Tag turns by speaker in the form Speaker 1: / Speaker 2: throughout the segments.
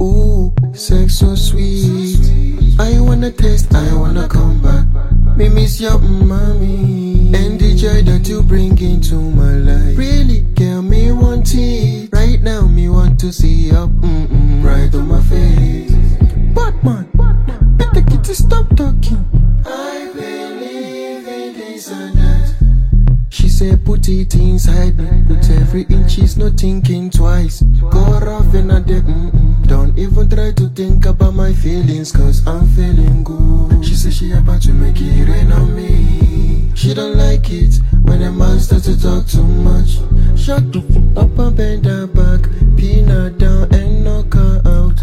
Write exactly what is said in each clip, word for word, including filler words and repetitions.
Speaker 1: Ooh, sex so sweet. I wanna taste, I wanna come back. Me miss your mommy and the joy that you bring into my life. Really, girl, me want it. Right now, me want to see your mm-mm right on my face. Batman, better get to stop talking. I believe in this and that. She said put it inside me. Put every inch, she's not thinking twice. Go rough and I did mm-mm. Don't even try to think about my feelings, cause I'm feeling good. She said she about to make it rain on me. She don't like it when a man starts to talk too much. Shut the fuck up and bend her back. Pin her down and knock her out.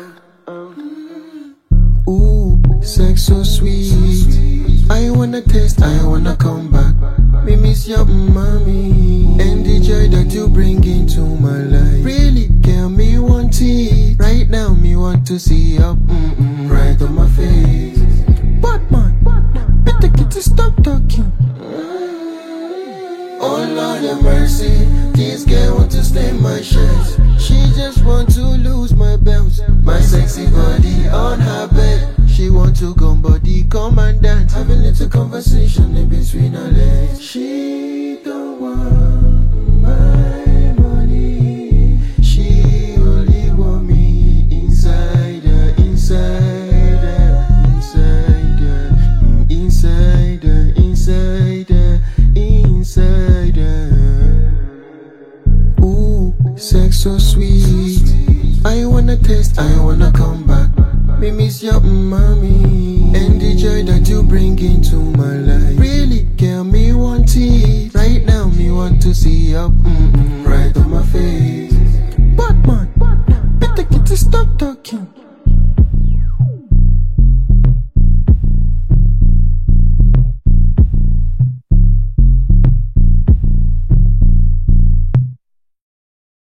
Speaker 1: Ooh, sex so sweet. I wanna taste, I wanna come back. Me miss your mommy and the joy that you bring into my life. Really, girl, me want it. Right now, me want to see your mm-mm right on my face. Batman, better get to stop talking. Oh Lord have mercy, this girl want to stain my shirt. She just want to lose my belt, my sexy body on her bed. She want to come body, come and dance. Have a little conversation in between her legs. She don't want my money. She only want me inside her, inside her, inside her, inside her, inside her, inside her. Ooh, sex so sweet. I wanna taste, I wanna come back. Me miss your mommy and the joy that you bring into my life. Really, girl, me want it. Right now, me want to see your mm-mm right on my face. Batman, better get to stop talking.